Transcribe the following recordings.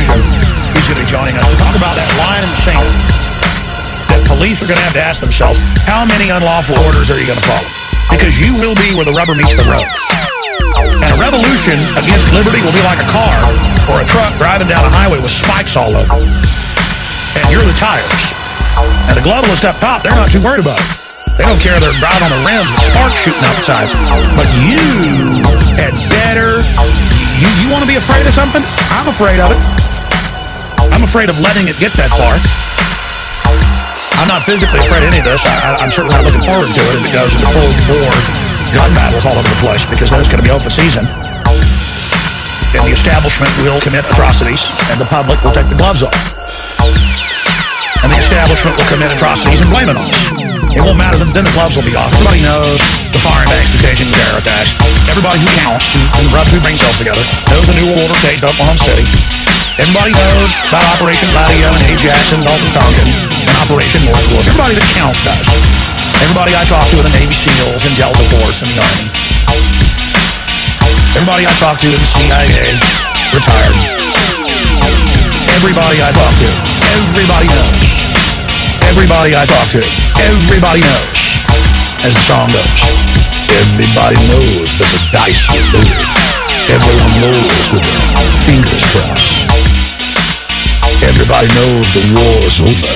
Conclusion. He's going to be joining us to talk about that line in the sand that police are going to have to ask themselves, how many unlawful orders are you going to follow? Because you will be where the rubber meets the road. And a revolution against liberty will be like a car or a truck driving down a highway with spikes all over. And you're the tires. And the globalists up top, they're not too worried about it. They don't care they're driving on the rims with sparks shooting out the sides. But you had better... You want to be afraid of something? I'm afraid of it. I'm afraid of letting it get that far. I'm not physically afraid of any of this. I'm certainly not looking forward to it if it goes into full-bore gun battles all over the place, because then it's going to be open season. And the establishment will commit atrocities, and the public will take the gloves off. And the establishment will commit atrocities and blame it on us. It won't matter, then the gloves will be off. Everybody knows the foreign banks detaining the terror attacks. Everybody who counts and rubs two brain cells together knows the New World Order staged Oklahoma City. Everybody knows about Operation Gladio and Ajax and Dalton Tompkins and Operation Northwoods. Everybody that counts does. Everybody I talk to in the Navy SEALs and Delta Force and the Army. Everybody I talk to in the CIA, retired. Everybody I talk to, everybody knows. Everybody I talk to, everybody knows. As the song goes, everybody knows that the dice are loaded. Everyone knows with their fingers crossed. Everybody knows the war's over.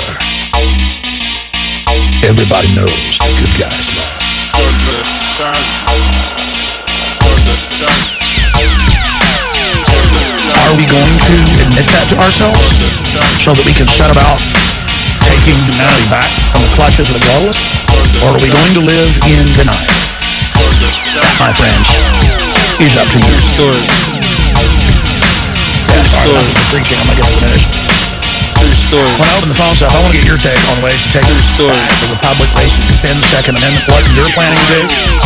Everybody knows the good guys lost. Understand. Are we going to admit that to ourselves so that we can set about taking humanity back from the clutches of the globalists? Or are we going to live in denial? That, my friends, is up to you. Story. Yeah, sorry, I'm not preaching. I'm going to get diminished. True story. When I open the phone stuff, I want to get your take on ways to take back the Republic, ways to defend the Second Amendment, what you're planning to do.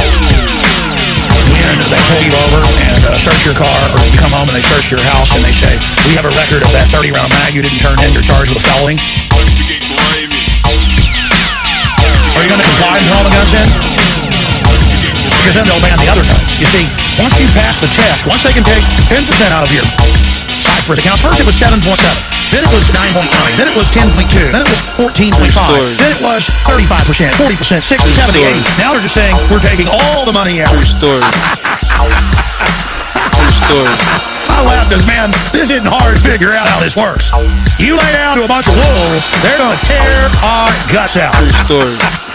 When they pull you over and search your car, or you come home and they search your house and they say, we have a record of that 30-round mag you didn't turn in, you're charged with a felony. Are you going to comply and turn all the guns in? Because then they'll ban the other guns. You see, once you pass the test, once they can take 10% out of your Cypress accounts, first it was 7.7, then it was 9.9, then it was 10.2, then it was 14.5, then it was 35%, 40%, 60, 70, 80. Now they're just saying, we're taking all the money out. True story. True story. I laughed because, man, this isn't hard to figure out how this works. You lay down to a bunch of wolves, they're going to tear our guts out. True story.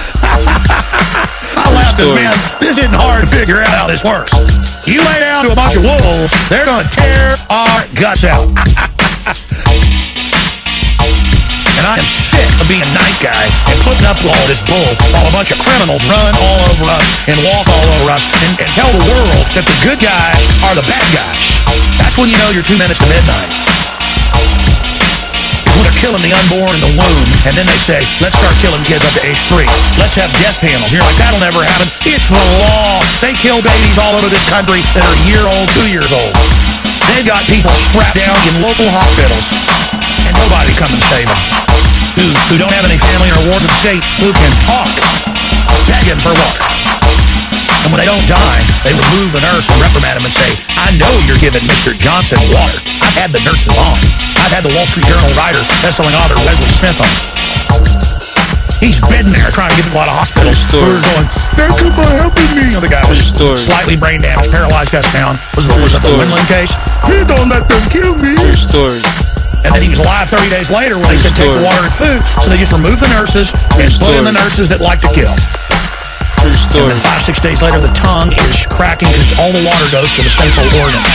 I laughed because, man, this isn't hard to figure out how this works. You lay down to a bunch of wolves, they're going to tear our guts out. And I am sick of being a nice guy and putting up with all this bull while a bunch of criminals run all over us and walk all over us and tell the world that the good guys are the bad guys. That's when you know you're 2 minutes to midnight. It's when they're killing the unborn in the womb, and then they say, let's start killing kids up to age 3. Let's have death panels. And you're like, that'll never happen. It's the law. They kill babies all over this country that are a year old, 2 years old. They've got people strapped down in local hospitals, and nobody's coming to save them. Who don't have any family or wards of the state who can talk, begging for water. And when they don't die, they remove the nurse and reprimand him and say, I know you're giving Mr. Johnson water. I've had the nurses on. I've had the Wall Street Journal writer, best-selling author Wesley Smith on. He's been there trying to get people out of hospitals. We're going, thank you for helping me. And the guy was slightly brain damaged, paralyzed, got down. Was it the Windland case? You don't let them kill me. True story. And then he was alive 30 days later when they said take the water and food. So they just removed the nurses and put in the nurses that like to kill. True story. And then 5-6 days later, the tongue is cracking because all the water goes to the central organs.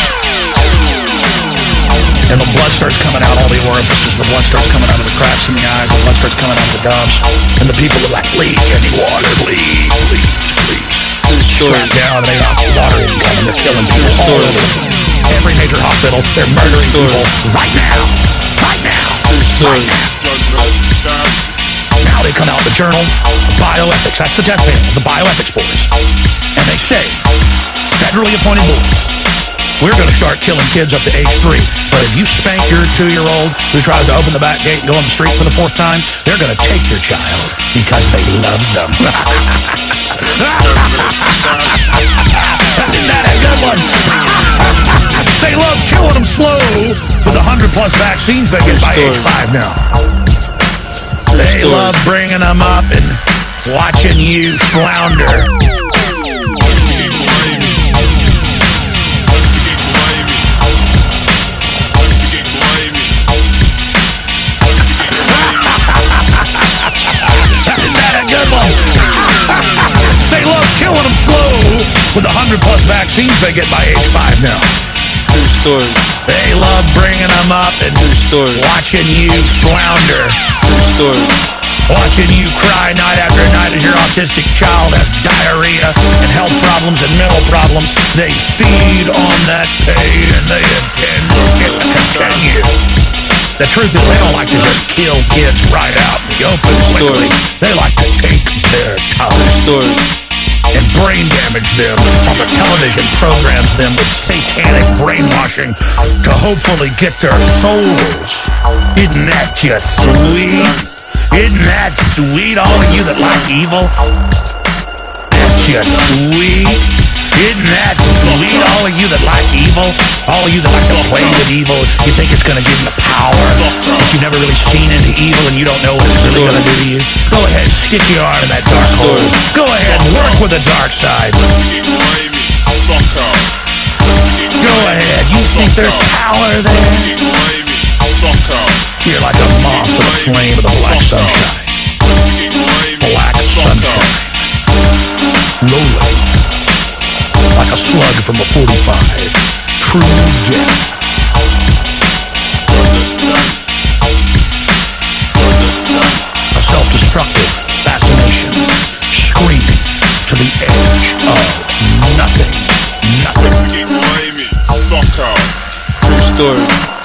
And the blood starts coming out all the orifices. The blood starts coming out of the cracks in the eyes. The blood starts coming out of the gums. And the people are like, please, give me water, please, please, please. Strapped down, and they got water incoming. They're killing people all over every major hospital. They're murdering people right now. Right now. Right now. Now they come out the journal, bioethics. That's the death panel, the bioethics boards. And they say, federally appointed boards, we're going to start killing kids up to age 3. But if you spank your 2-year-old who tries to open the back gate and go on the street for the 4th time, they're going to take your child because they love them. Isn't that a good good one. They love killing them slow with the 100-plus vaccines they get by age 5 now. They love bringing them up and watching you flounder. They love killing them slow with the 100-plus vaccines they get by age 5 now. True story. They love bringing them up and watching you flounder. True story. Watching you cry night after night as your autistic child has diarrhea and health problems and mental problems. They feed on that pain and they intend it to continue. The truth is, they don't like to just kill kids right out in the open quickly. They like to take their time and brain damage them on the television programs them with satanic brainwashing to hopefully get their souls. Isn't that just sweet? Isn't that sweet, all of you that like evil? That's just sweet. Isn't that sweet, all of you that like evil? All of you that like to play with evil, you think it's going to give you power, but you've never really seen into evil and you don't know what it's really going to do to you? Go ahead, stick your arm in that dark hole. Go ahead, work with the dark side. Go ahead, you think there's power there? You're like a moth with a flame of the black sunshine. Black sunshine. Rolling like a slug from a 45. True death. A self-destructive fascination, screaming to the edge of nothing. Nothing. True story.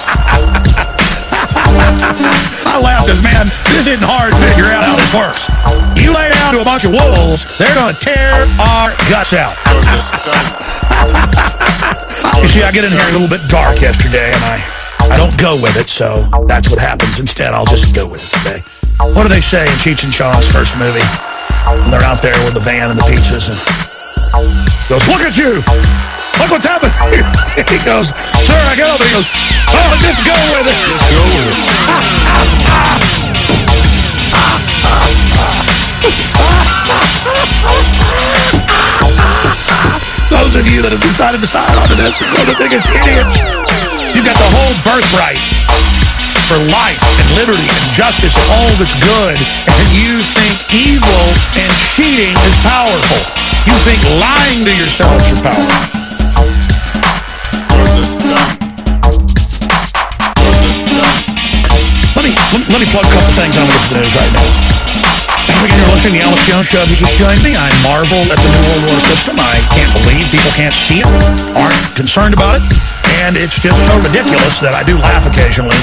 I laughed as, man, this isn't hard to figure out how this works. You lay down to a bunch of wolves, they're going to tear our guts out. You see, I get in here a little bit dark yesterday, and I don't go with it, so that's what happens. Instead, I'll just go with it today. What do they say in Cheech and Chong's first movie? When they're out there with the van and the pizzas, and goes, look at you! Look what's happened! He goes, sir, I get over. He goes, oh, just go with it! Just go with it. Those of you that have decided to sign on to this are the biggest idiots. You've got the whole birthright for life and liberty and justice and all that's good, and you think evil and cheating is powerful. You think lying to yourselves is powerful. Let me plug a couple things on with the news right now. You're listening to the Alex Jones Show. If you just joined me, I marvel at the New World Order system. I can't believe people can't see it, aren't concerned about it, and it's just so ridiculous that I do laugh occasionally.